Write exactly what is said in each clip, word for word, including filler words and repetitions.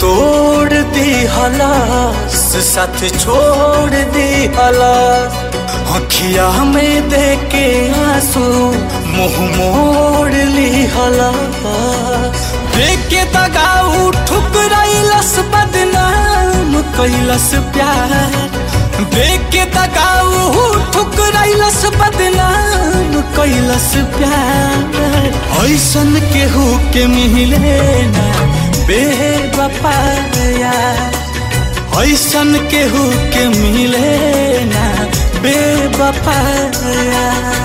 तोड़ दी हलास साथ छोड़ दी हलास अखिया में दे के आंसू मुंह मोड़ ली हलास देख के दगाऊ ठुकराइलस बदनाम कैलस प्यार देख के दगाऊ ठुकराइलस बदनाम कैलस प्यार ऐसन केहू के मिले ना बेवफा यार ऐसन केहू के मिले ना बेवफा यार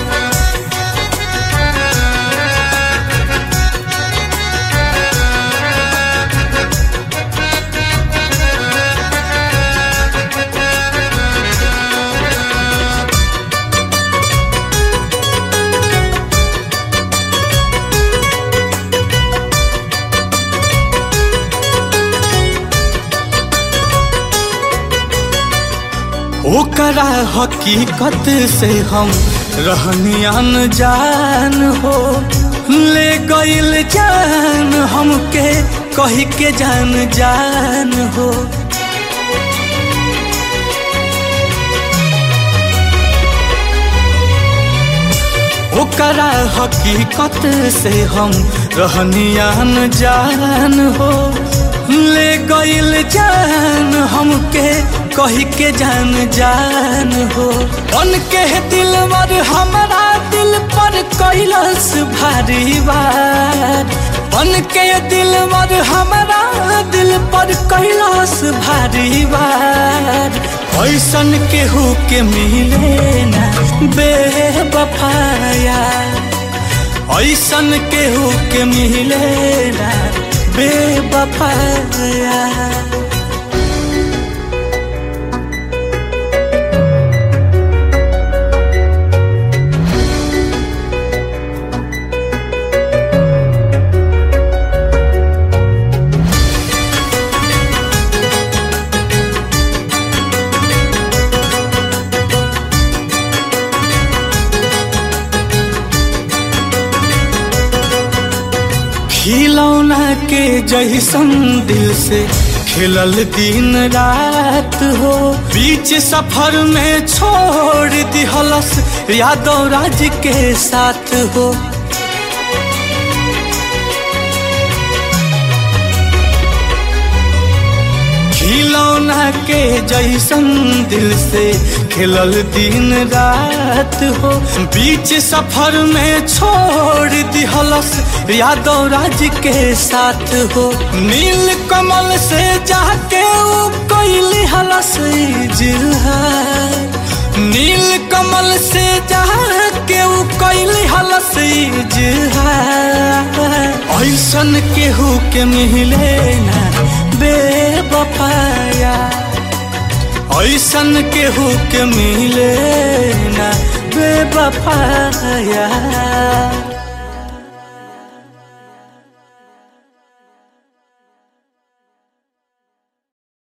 ओकरा हकीकत से हम रहनी अनजान हो ले गइल जान हमके कही के जान जान हो ओकरा हकीकत से हम रहनी अनजान हो ले गइल जान हमके कही के जान जान हो उनके दिल पर हमारा दिल पर कैलस भारी बार उनके दिल पर हमारा दिल पर कैलस भारी बार ऐसन केहू के मिले ना बेवफा यार ऐसन केहू के मिले ना बेवफा यार खिलौना के जैसन दिल से खेलल दिन रात हो बीच सफर में छोड़ दिहलस यादव राज के साथ हो खिलौना के जैसन दिल से खेलल दिन रात हो बीच सफर में छोड़ दिहलस यादव राज के साथ हो नील कमल से जाके ऊ कैली हलस इजहार नील कमल से जाके ऊ कैली हलस इजहार ऐसन केहू के मिले ना बेवफा यार ऐसन केहू के मिले ना बेवफा यार।